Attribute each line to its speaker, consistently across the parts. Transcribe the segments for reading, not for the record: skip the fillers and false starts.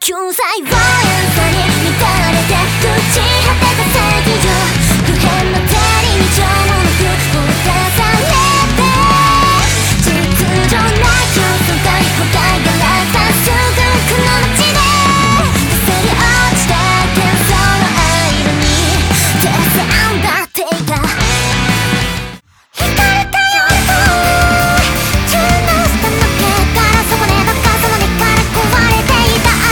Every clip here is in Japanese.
Speaker 1: 救済を優さに乱れて朽ち果てた正義よ不変の手に道をもなく放たされて秩序なき要素が誤解が落下すぐこの街で崩れ落ちた幻想の間に手さんだっていた惹かれたよとチューナスタの毛からそこでバカその根から壊れていた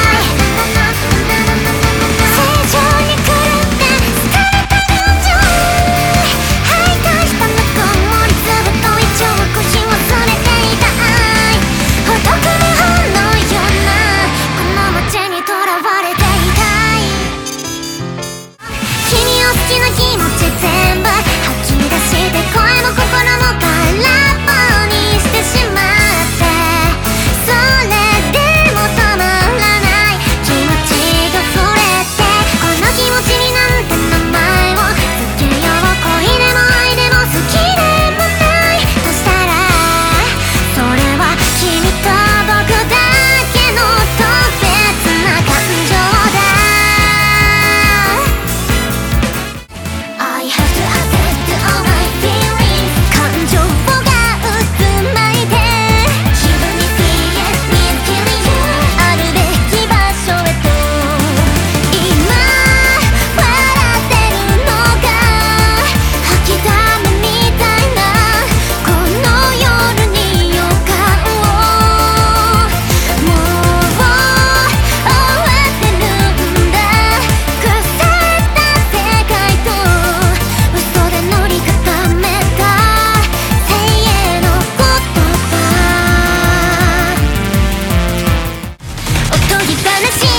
Speaker 1: 正常に狂って疲れた感情吐いた人の子守りつぶと一応腰忘れていたほどくめ本のようなこの街に囚われていた君を好きな気持ち全部吐き出して声も心も空っぽにしてしまってそれでも止まらない気持ちが触れてこの気持ちになんて名前をつけよう恋でも愛でも好きでもないとしたらそれは君と僕だけの特別な感情だI have to accept all my feelings 感情が渦巻いて気分に PS me killing you あるべき場所へと今笑ってるのが吐きだめみたいなこの夜に予感をもう終わってるんだ腐った世界と嘘で塗り固めた生への言葉おとぎ話